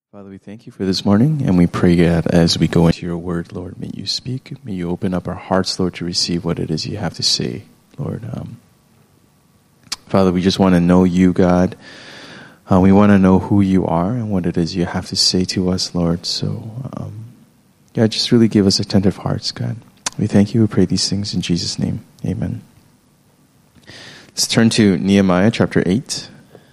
Father, we thank you for this morning, and we pray, God, as we go into your word, Lord, may you speak. May you open up our hearts, Lord, to receive what it is you have to say, Lord. Father, we just want to know you, God. We want to know who you are and what it is you have to say to us, Lord. So, God, just really give us attentive hearts, God. We thank you. We pray these things in Jesus' name. Amen. Let's turn to Nehemiah chapter 8.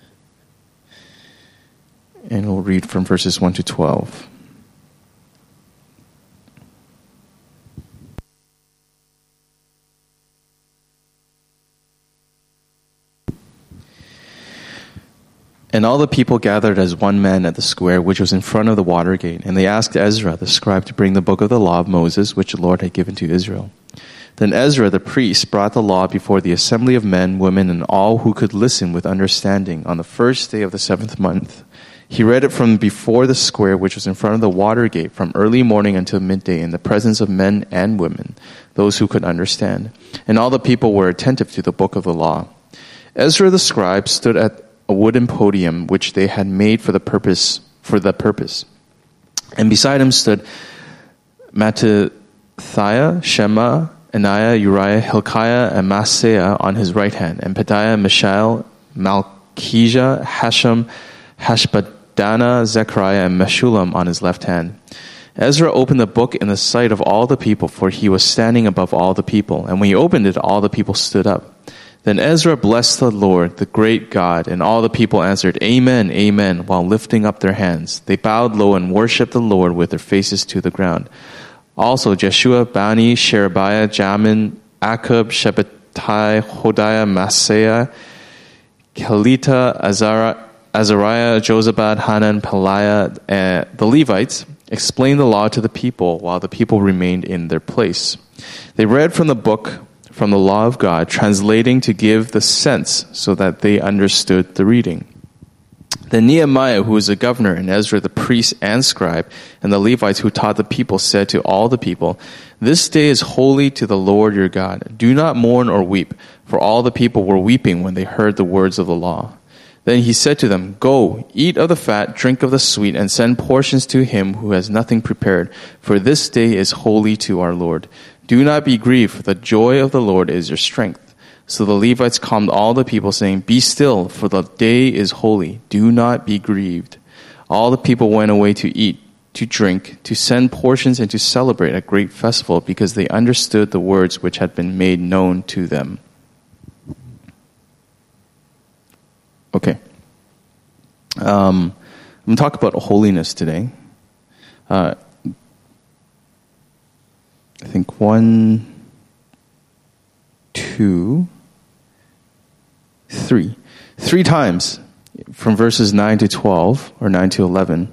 And we'll read from verses 1 to 12. And all the people gathered as one man at the square, which was in front of the water gate. And they asked Ezra, the scribe, to bring the book of the law of Moses, which the Lord had given to Israel. Then Ezra, the priest, brought the law before the assembly of men, women, and all who could listen with understanding on the first day of the 7th month. He read it from before the square, which was in front of the water gate, from early morning until midday, in the presence of men and women, those who could understand. And all the people were attentive to the book of the law. Ezra the scribe stood at a wooden podium which they had made for the purpose. And beside him stood Mattithiah, Shema, Ananiah, Uriah, Hilkiah, and Maaseiah on his right hand, and Pedaiah, Mishael, Malchijah, Hashem, Hashbaddanah, Zechariah, and Meshullam on his left hand. Ezra opened the book in the sight of all the people, for he was standing above all the people. And when he opened it, all the people stood up. Then Ezra blessed the Lord, the great God, and all the people answered, Amen, Amen, while lifting up their hands. They bowed low and worshipped the Lord with their faces to the ground. Also Jeshua, Bani, Sherebiah, Jamin, Akub, Shabbatai, Hodiah, Maaseiah, Kelita, Azariah, Jozabad, Hanan, Peliah, and the Levites explained the law to the people while the people remained in their place. They read from the book, from the law of God, translating to give the sense so that they understood the reading. Then Nehemiah, who was the governor, and Ezra the priest and scribe, and the Levites who taught the people, said to all the people, This day is holy to the Lord your God. Do not mourn or weep, for all the people were weeping when they heard the words of the law. Then he said to them, Go, eat of the fat, drink of the sweet, and send portions to him who has nothing prepared, for this day is holy to our Lord. Do not be grieved, for the joy of the Lord is your strength. So the Levites calmed all the people, saying, Be still, for the day is holy. Do not be grieved. All the people went away to eat, to drink, to send portions, and to celebrate a great festival, because they understood the words which had been made known to them. Okay. I'm going to talk about holiness today. I think 1, 2, 3. 3 times from verses 9 to 12, or 9 to 11,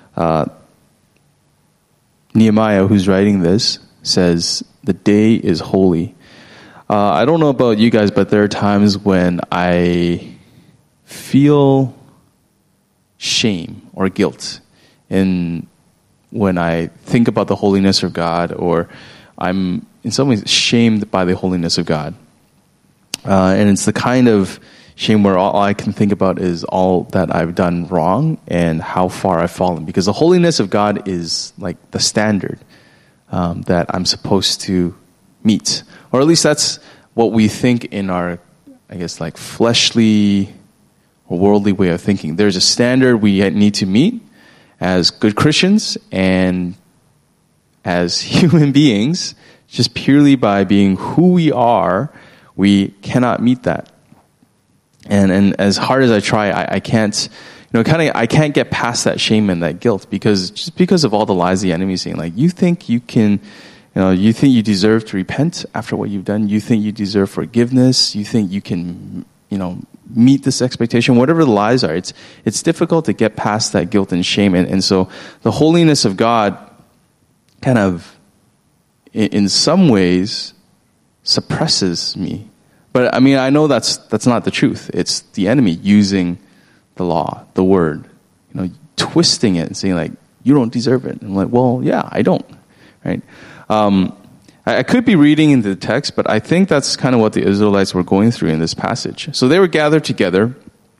Nehemiah, who's writing this, says, the day is holy. I don't know about you guys, but there are times when I feel shame or guilt when I think about the holiness of God, or I'm in some ways shamed by the holiness of God. And it's the kind of shame where all I can think about is all that I've done wrong and how far I've fallen. Because the holiness of God is like the standard that I'm supposed to meet. Or at least that's what we think in our, I guess, like fleshly or worldly way of thinking. There's a standard we need to meet as good Christians and as human beings. Just purely by being who we are, we cannot meet that. And as hard as I try, I can't, I can't get past that shame and that guilt because of all the lies the enemy's saying. Like, you think you can, you think you deserve to repent after what you've done. You think you deserve forgiveness. You think you can, meet this expectation. Whatever the lies are, it's difficult to get past that guilt and shame. And so the holiness of God kind of, in some ways, suppresses me. But I mean, I know that's not the truth. It's the enemy using the law, the word, twisting it and saying like, you don't deserve it. And I'm like, well, yeah, I don't, right? I could be reading into the text, but I think that's kind of what the Israelites were going through in this passage. So they were gathered together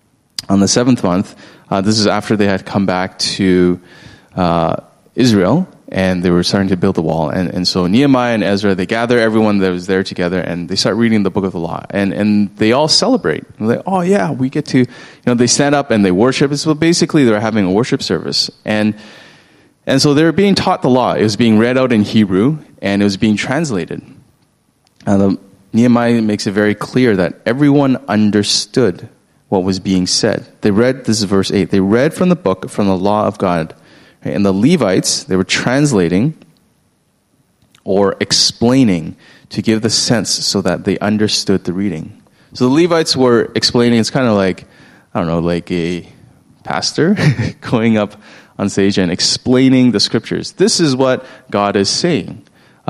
On the 7th month, this is after they had come back to Israel, and they were starting to build the wall. And so Nehemiah and Ezra, they gather everyone that was there together, and they start reading the book of the law. And they all celebrate. They're like, oh yeah, we get to, they stand up and they worship. So basically they're having a worship service. And so they were being taught the law. It was being read out in Hebrew, and it was being translated. Nehemiah makes it very clear that everyone understood what was being said. They read, this is verse 8, they read from the book, from the law of God. Right? And the Levites, they were translating or explaining to give the sense so that they understood the reading. So the Levites were explaining, it's kind of like, I don't know, like a pastor going up on stage and explaining the scriptures. This is what God is saying.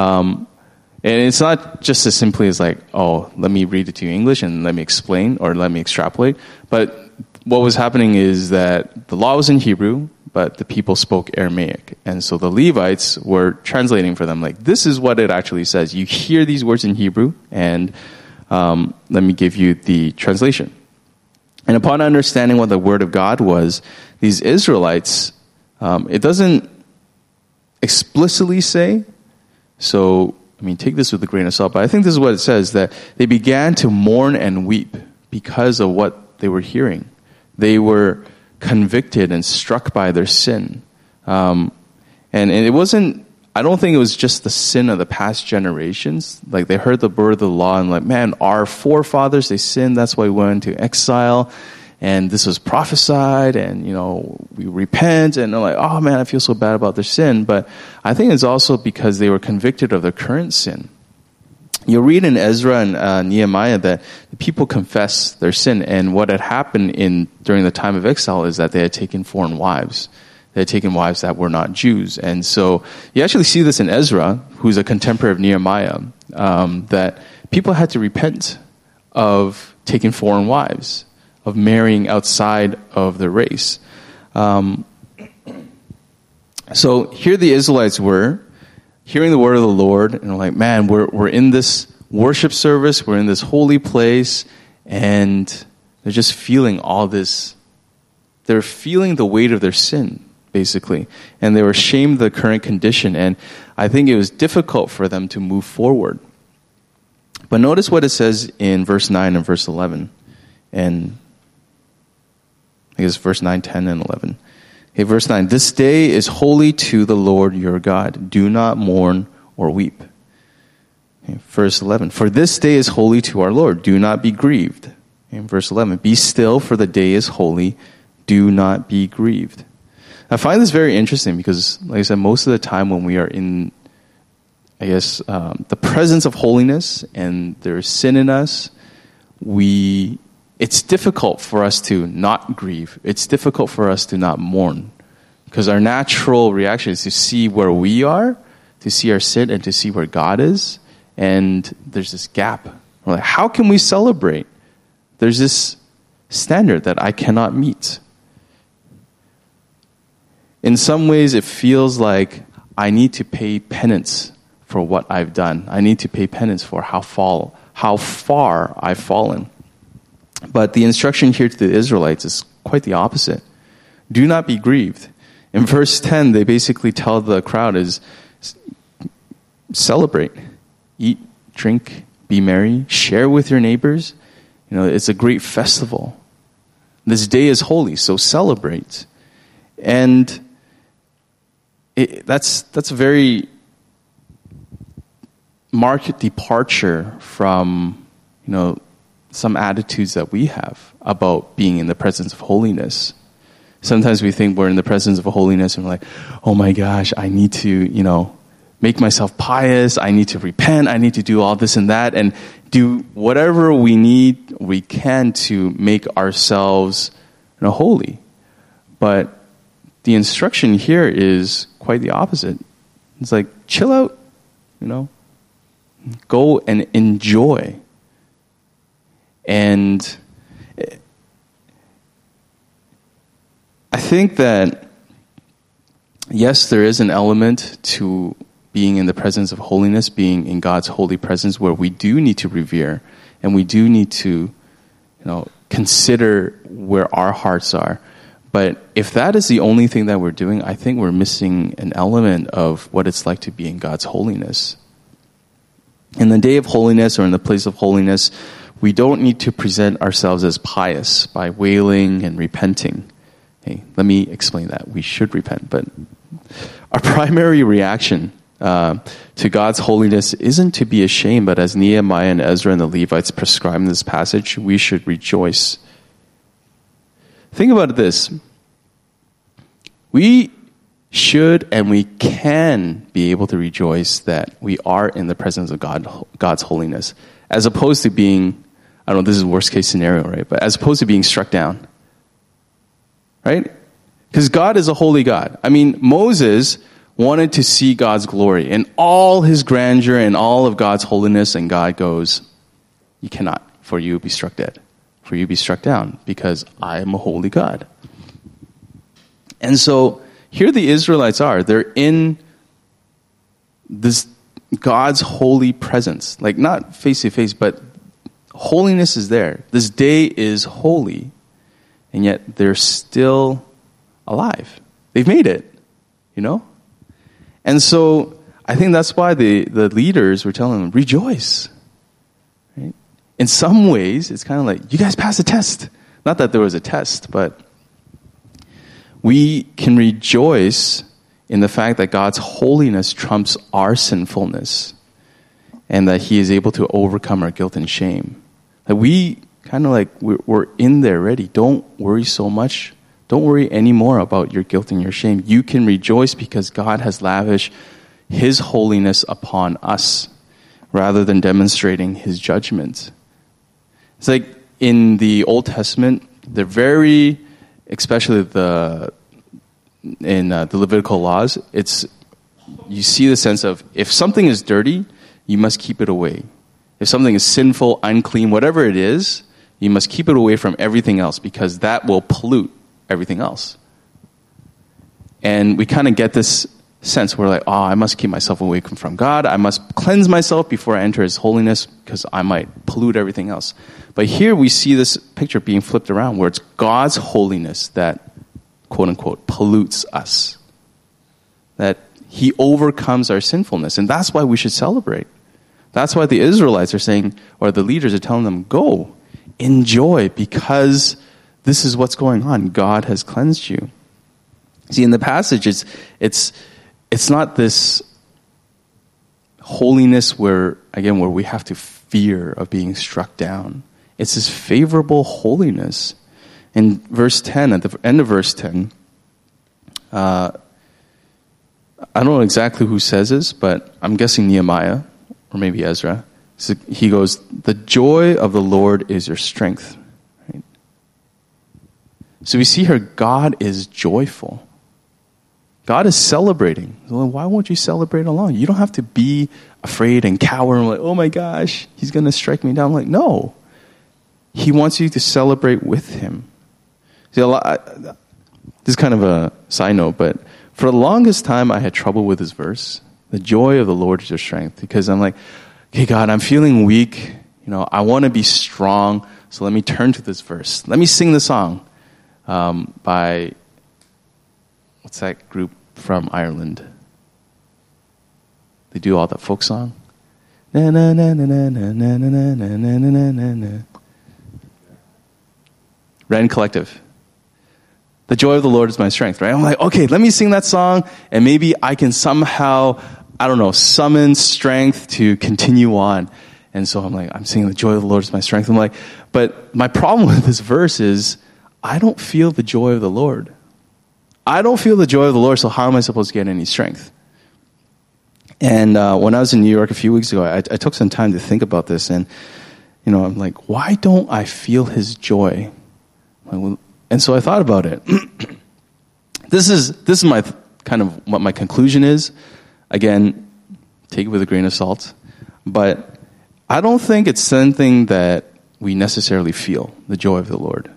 And it's not just as simply as like, oh, let me read it to you in English and let me explain or let me extrapolate. But what was happening is that the law was in Hebrew, but the people spoke Aramaic. And so the Levites were translating for them, like, this is what it actually says. You hear these words in Hebrew, and let me give you the translation. And upon understanding what the word of God was, these Israelites, it doesn't explicitly say, so take this with a grain of salt, but I think this is what it says, that they began to mourn and weep because of what they were hearing. They were convicted and struck by their sin. And it wasn't, I don't think it was just the sin of the past generations. Like, they heard the word of the law and like, man, our forefathers, they sinned, that's why we went into exile. And this was prophesied, and, we repent, and they're like, oh man, I feel so bad about their sin. But I think it's also because they were convicted of their current sin. You'll read in Ezra and Nehemiah that the people confess their sin, and what had happened during the time of exile is that they had taken foreign wives. They had taken wives that were not Jews. And so you actually see this in Ezra, who's a contemporary of Nehemiah, that people had to repent of taking foreign wives, of marrying outside of the race. So here the Israelites were, hearing the word of the Lord, and like, man, we're in this worship service, we're in this holy place, and they're just feeling all this. They're feeling the weight of their sin, basically, and they were ashamed of the current condition, and I think it was difficult for them to move forward. But notice what it says in verse 9 and verse 11, and I guess verse 9, 10, and 11. Okay, verse 9. This day is holy to the Lord your God. Do not mourn or weep. Okay, verse 11. For this day is holy to our Lord. Do not be grieved. Okay, verse 11. Be still, for the day is holy. Do not be grieved. I find this very interesting because, like I said, most of the time when we are in, the presence of holiness and there's sin in us, it's difficult for us to not grieve. It's difficult for us to not mourn. Because our natural reaction is to see where we are, to see our sin, and to see where God is. And there's this gap. We're like, how can we celebrate? There's this standard that I cannot meet. In some ways, it feels like I need to pay penance for what I've done. I need to pay penance for how far I've fallen. But the instruction here to the Israelites is quite the opposite. Do not be grieved. In verse 10, they basically tell the crowd is celebrate, eat, drink, be merry, share with your neighbors. It's a great festival. This day is holy, so celebrate. And that's a very marked departure from, some attitudes that we have about being in the presence of holiness. Sometimes we think we're in the presence of holiness and we're like, oh my gosh, I need to, make myself pious. I need to repent. I need to do all this and that and do whatever we can to make ourselves holy. But the instruction here is quite the opposite. It's like, chill out, go and enjoy. And I think that, yes, there is an element to being in the presence of holiness, being in God's holy presence, where we do need to revere and we do need to, consider where our hearts are. But if that is the only thing that we're doing, I think we're missing an element of what it's like to be in God's holiness. In the day of holiness or in the place of holiness, we don't need to present ourselves as pious by wailing and repenting. Hey, let me explain that. We should repent, but our primary reaction to God's holiness isn't to be ashamed, but as Nehemiah and Ezra and the Levites prescribe in this passage, we should rejoice. Think about this. We should and we can be able to rejoice that we are in the presence of God's holiness, as opposed to being, I don't know, this is worst case scenario, right? But as opposed to being struck down, right? Because God is a holy God. I mean, Moses wanted to see God's glory in all his grandeur and all of God's holiness, and God goes, you cannot, for you be struck dead. For you be struck down, because I am a holy God. And so here the Israelites are. They're in this God's holy presence. Like not face to face, but holiness is there. This day is holy. And yet they're still alive. They've made it, you know? And so I think that's why the leaders were telling them, rejoice. Right? In some ways, it's kind of like, you guys passed the test. Not that there was a test, but we can rejoice in the fact that God's holiness trumps our sinfulness and that he is able to overcome our guilt and shame. That we kind of like, we're in there already. Don't worry so much. Don't worry anymore about your guilt and your shame. You can rejoice because God has lavished his holiness upon us rather than demonstrating his judgment. It's like in the Old Testament, they're very, especially in the Levitical laws, you see the sense of if something is dirty, you must keep it away. If something is sinful, unclean, whatever it is, you must keep it away from everything else because that will pollute everything else. And we kind of get this sense, we're like, I must keep myself away from God. I must cleanse myself before I enter his holiness because I might pollute everything else. But here we see this picture being flipped around where it's God's holiness that, quote unquote, pollutes us. That he overcomes our sinfulness. And that's why we should celebrate. That's why the Israelites are saying, or the leaders are telling them, go, enjoy, because this is what's going on. God has cleansed you. See, in the passage, it's not this holiness where we have to fear of being struck down. It's this favorable holiness. In verse 10, at the end of verse 10, I don't know exactly who says this, but I'm guessing Nehemiah, or maybe Ezra. So he goes, the joy of the Lord is your strength. Right? So we see here, God is joyful. God is celebrating. So why won't you celebrate along? You don't have to be afraid and cower and like, oh my gosh, he's going to strike me down. I'm like, no. He wants you to celebrate with him. See, this is kind of a side note, but for the longest time, I had trouble with this verse. The joy of the Lord is your strength. Because I'm like, okay, God, I'm feeling weak. I want to be strong. So let me turn to this verse. Let me sing the song by, what's that group from Ireland? They do all that folk song. Na na na na na na na na na na na na na. Rend Collective. The joy of the Lord is my strength, right? I'm like, okay, let me sing that song, and maybe I can somehow, summon strength to continue on. And so I'm like, I'm singing the joy of the Lord is my strength. I'm like, but my problem with this verse is I don't feel the joy of the Lord. I don't feel the joy of the Lord, so how am I supposed to get any strength? And when I was in New York a few weeks ago, I took some time to think about this, and I'm like, why don't I feel his joy? And so I thought about it. This is my kind of what my conclusion is. Again, take it with a grain of salt. But I don't think it's something that we necessarily feel, the joy of the Lord.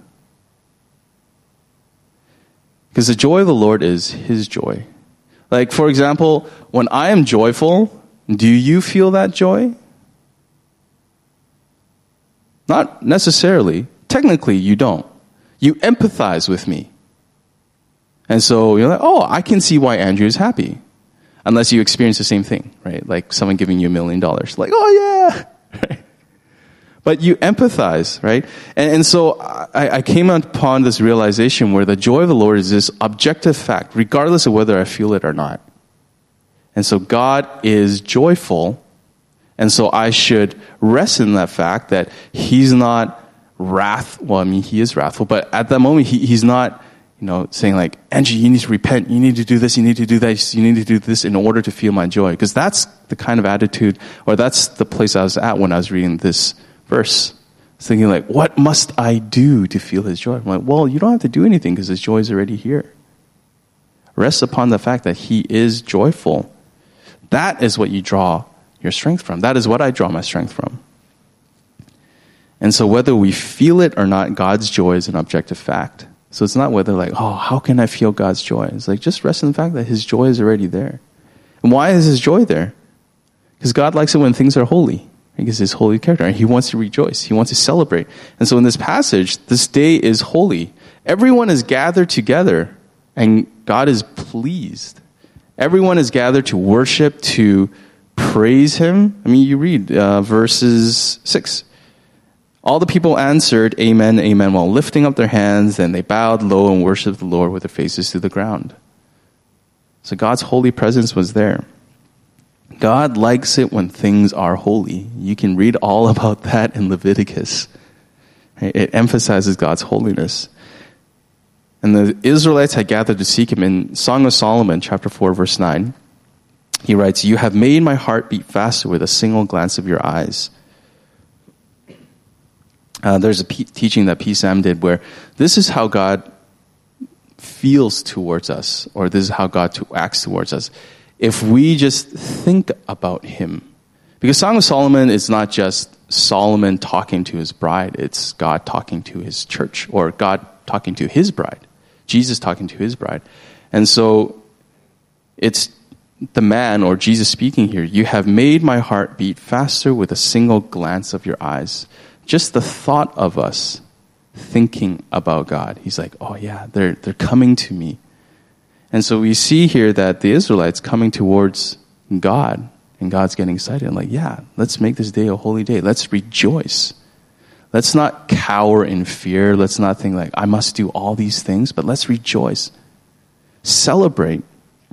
Because the joy of the Lord is his joy. Like, for example, when I am joyful, do you feel that joy? Not necessarily. technically you don't. You empathize with me. And so you're like, oh, I can see why Andrew is happy. Unless you experience the same thing, right? Like someone giving you $1 million. Like, oh yeah! Right? But you empathize, right? And so I came upon this realization where the joy of the Lord is this objective fact, regardless of whether I feel it or not. And so God is joyful, and so I should rest in that fact that He's not He is wrathful, but at that moment, He's not, saying like, Angie, you need to repent, you need to do this, you need to do that, you need to do this in order to feel my joy. Because that's the kind of attitude, or that's the place I was at when I was reading this verse. I was thinking like, what must I do to feel His joy? I'm like, well, you don't have to do anything because His joy is already here. Rest upon the fact that He is joyful. That is what you draw your strength from. That is what I draw my strength from. And so whether we feel it or not, God's joy is an objective fact. So it's not whether like, oh, how can I feel God's joy? It's like, just rest in the fact that His joy is already there. And why is His joy there? Because God likes it when things are holy. Because His holy character. And He wants to rejoice. He wants to celebrate. And so in this passage, this day is holy. Everyone is gathered together and God is pleased. Everyone is gathered to worship, to praise Him. I mean, you read verses 6. All the people answered, Amen, Amen, while lifting up their hands, and they bowed low and worshiped the Lord with their faces to the ground. So God's holy presence was there. God likes it when things are holy. You can read all about that in Leviticus. It emphasizes God's holiness. And the Israelites had gathered to seek Him. In Song of Solomon, chapter 4, verse 9, he writes, You have made my heart beat faster with a single glance of your eyes. There's a teaching that P. Sam did where this is how God feels towards us, or this is how God acts towards us. If we just think about Him. Because Song of Solomon is not just Solomon talking to his bride, it's God talking to His church, or God talking to His bride. Jesus talking to His bride. And so it's the man, or Jesus speaking here, you have made my heart beat faster with a single glance of your eyes. Just the thought of us thinking about God. He's like, oh yeah, they're coming to me. And so we see here that the Israelites coming towards God, and God's getting excited. I'm like, yeah, let's make this day a holy day. Let's rejoice. Let's not cower in fear. Let's not think like, I must do all these things, but let's rejoice. Celebrate.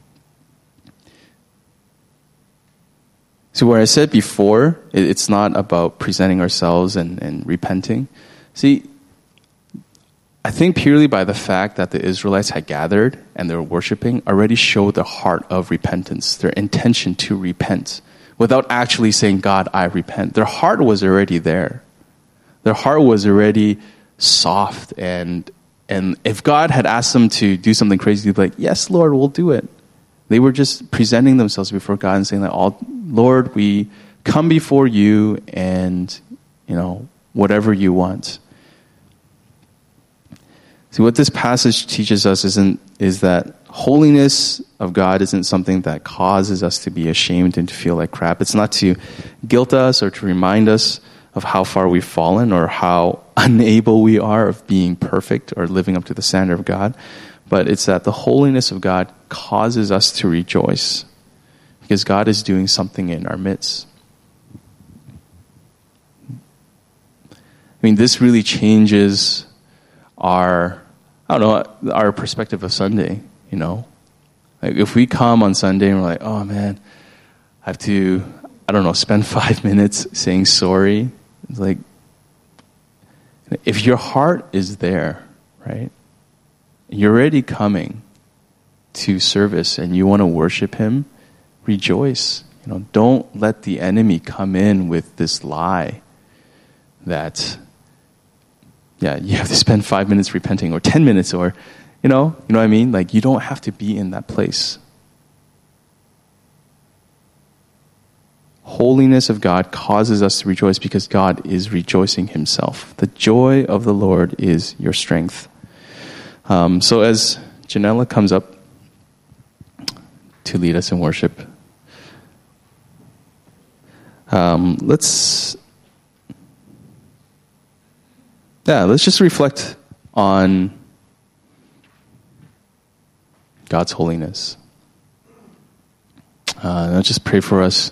So where I said before, it's not about presenting ourselves and repenting. See, I think purely by the fact that the Israelites had gathered and they were worshiping already showed the heart of repentance, their intention to repent, without actually saying, God, I repent. Their heart was already there. Their heart was already soft, and if God had asked them to do something crazy, they'd be like, yes, Lord, we'll do it. They were just presenting themselves before God and saying that, Lord, we come before you and, whatever you want. See, what this passage teaches us is that holiness of God isn't something that causes us to be ashamed and to feel like crap. It's not to guilt us or to remind us of how far we've fallen or how unable we are of being perfect or living up to the standard of God. But it's that the holiness of God causes us to rejoice because God is doing something in our midst. I mean, this really changes our perspective of Sunday, Like if we come on Sunday and we're like, oh man, I have to, spend 5 minutes saying sorry. It's like, if your heart is there, right? You're already coming to service and you want to worship Him, rejoice. Don't let the enemy come in with this lie that, you have to spend 5 minutes repenting or 10 minutes or, you know what I mean? Like, you don't have to be in that place. Holiness of God causes us to rejoice because God is rejoicing Himself. The joy of the Lord is your strength. So as Janella comes up to lead us in worship, let's let's just reflect on God's holiness. Let's just pray for us.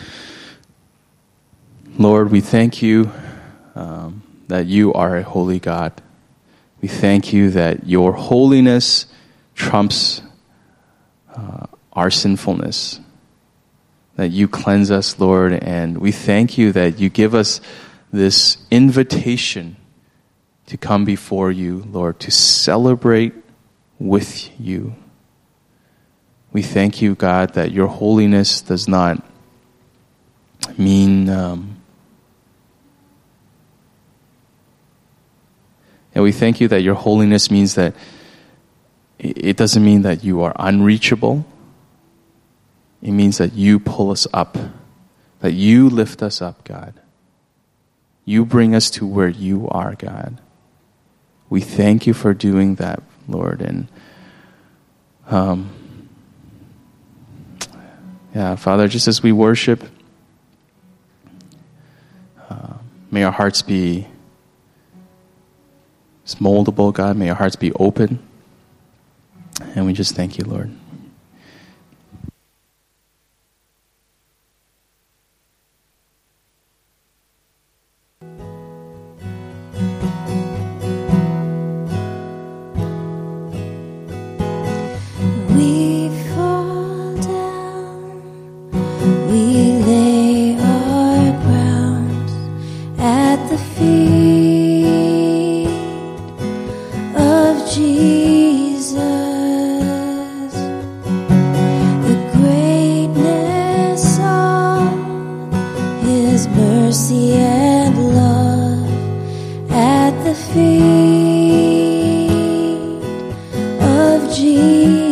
Lord, we thank you that you are a holy God. We thank you that your holiness trumps our sinfulness, that you cleanse us, Lord, and we thank you that you give us this invitation to come before you, Lord, to celebrate with you. We thank you, God, that your holiness does not mean... and we thank you that your holiness means that it doesn't mean that you are unreachable. It means that you pull us up, that you lift us up, God. You bring us to where you are, God. We thank you for doing that, Lord. And Father, just as we worship, may our hearts be moldable, God. May our hearts be open. And we just thank you, Lord. We fall down, we lay our crowns at the feet of Jesus. The greatness of His mercy and love at the feet of Jesus.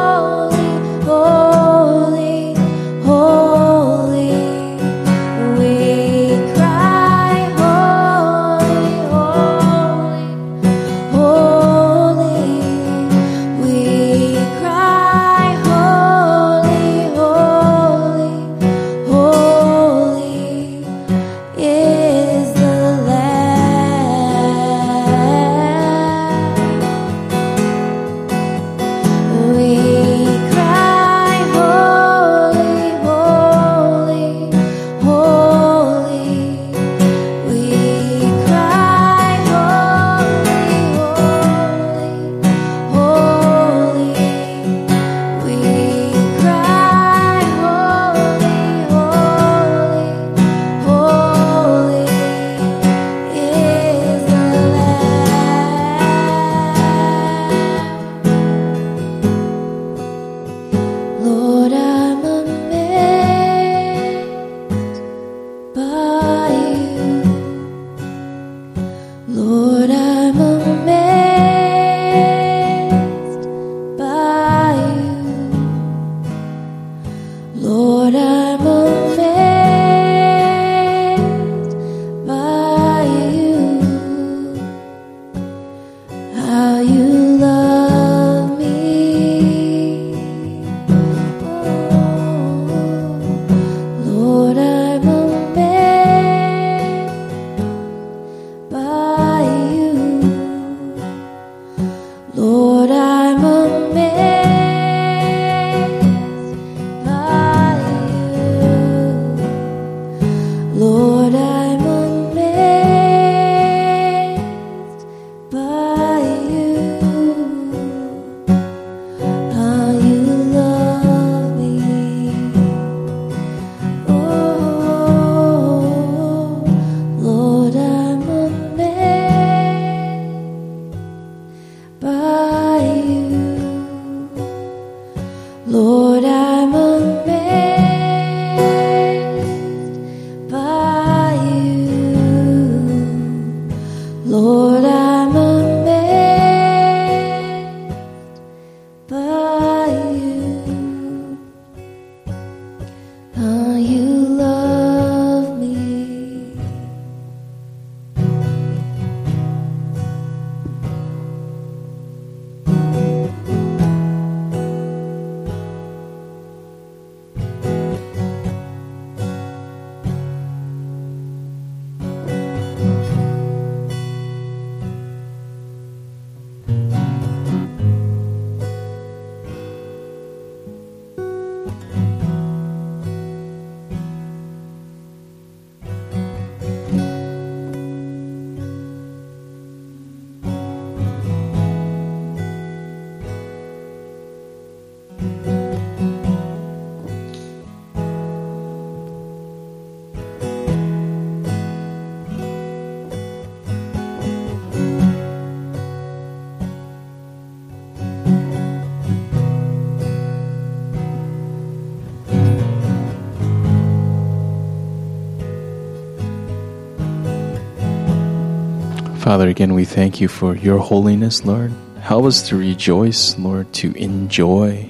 We Father, again, we thank you for your holiness, Lord. Help us to rejoice, Lord, to enjoy.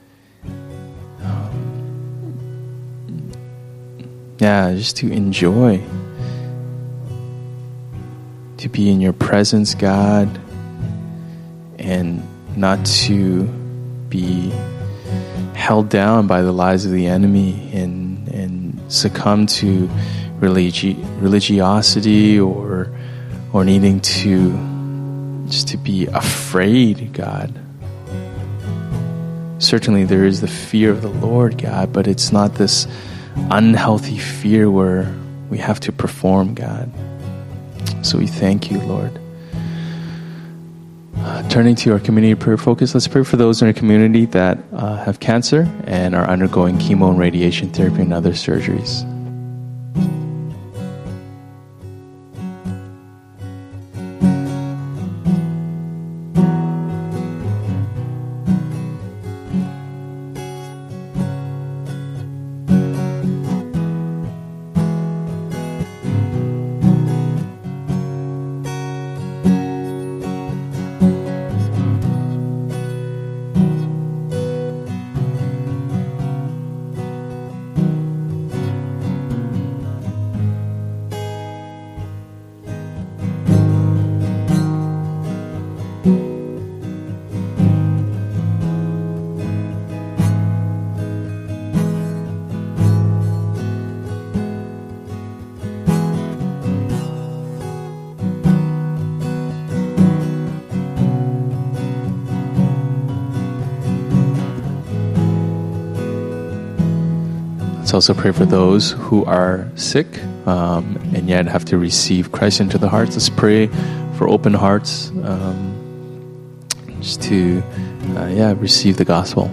Just to enjoy. To be in your presence, God, and not to be held down by the lies of the enemy and succumb to religiosity or needing to just to be afraid, God. Certainly there is the fear of the Lord, God, but it's not this unhealthy fear where we have to perform, God. So we thank you, Lord. Turning to our community prayer focus, let's pray for those in our community that have cancer and are undergoing chemo and radiation therapy and other surgeries. Let's also pray for those who are sick and yet have to receive Christ into the hearts. Let's pray for open hearts just to receive the gospel.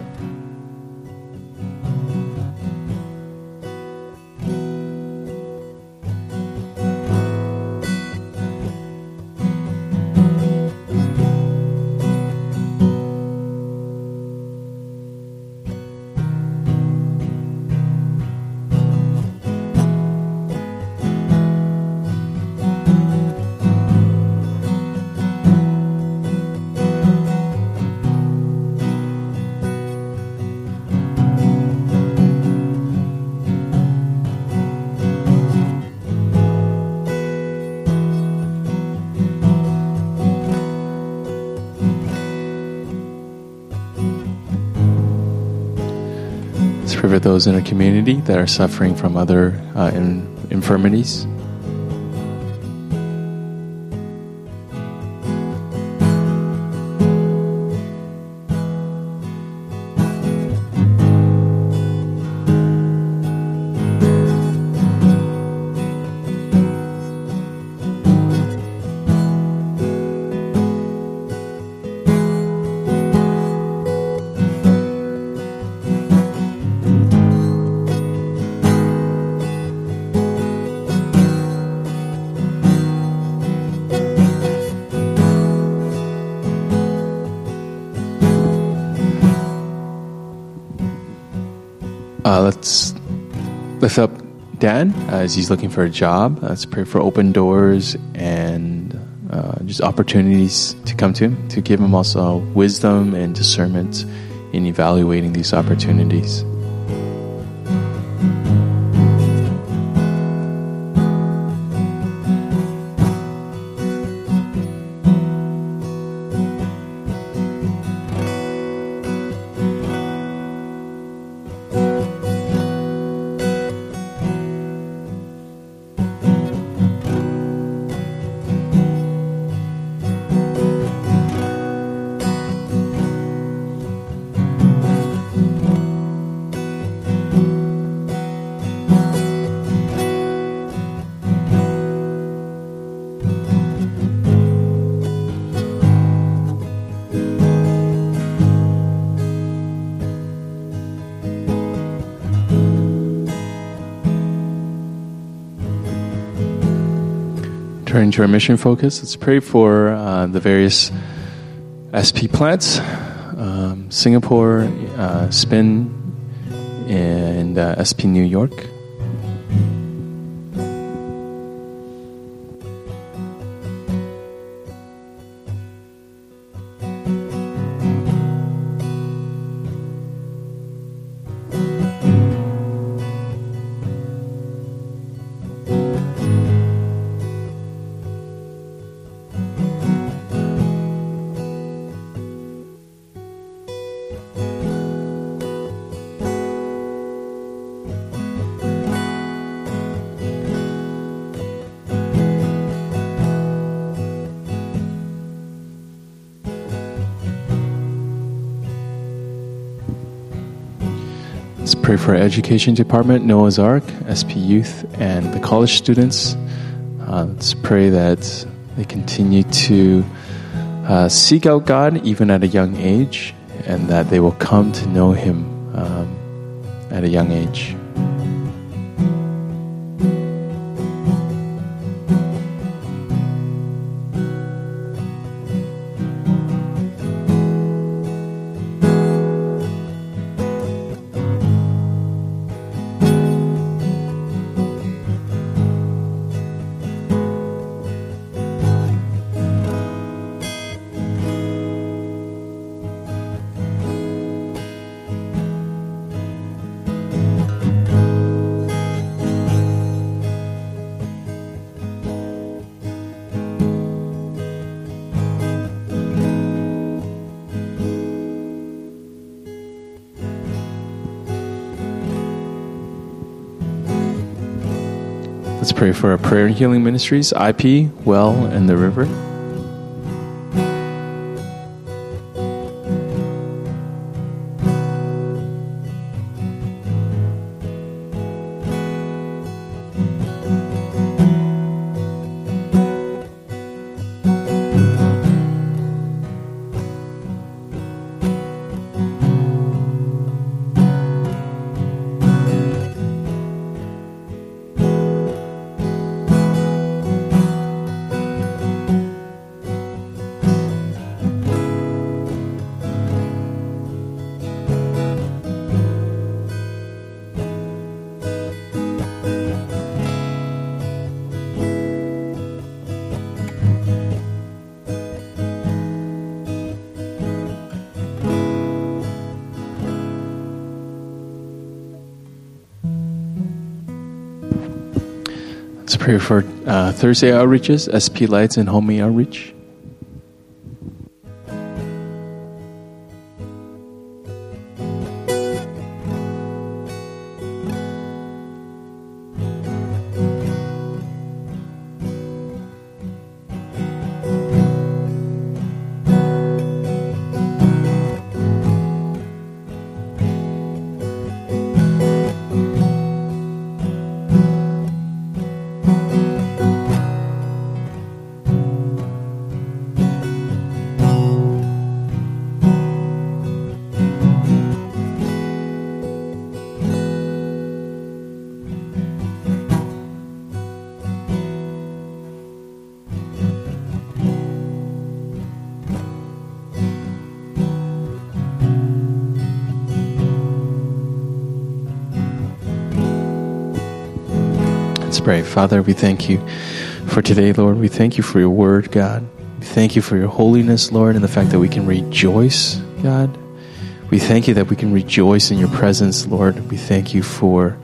Pray for those in our community that are suffering from other infirmities. Let's lift up Dan as he's looking for a job. Let's pray for open doors and just opportunities to come to him, to give him also wisdom and discernment in evaluating these opportunities. Turning to our mission focus, let's pray for the various SP plants, Singapore, SPIN, and SP New York. pray for our education department, Noah's Ark, SP Youth, and the college students. Let's pray that they continue to seek out God even at a young age, and that they will come to know Him at a young age. Let's pray for our prayer and healing ministries, IP, Well, and the River. Let's pray for Thursday outreaches, SP Lights and Homey Outreach. Let's pray. Father, we thank you for today, Lord. We thank you for your word, God. We thank you for your holiness, Lord, and the fact that we can rejoice, God. We thank you that we can rejoice in your presence, Lord. We thank you for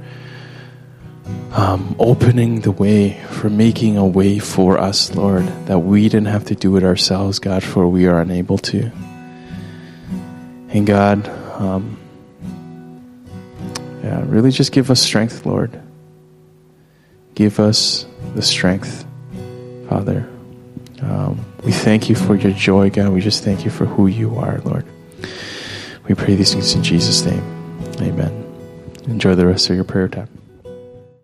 opening the way, for making a way for us, Lord, that we didn't have to do it ourselves, God, for we are unable to. And God, really just give us strength, Lord. Give us the strength, Father. We thank you for your joy, God. We just thank you for who you are, Lord. We pray these things in Jesus' name. Amen. Enjoy the rest of your prayer time.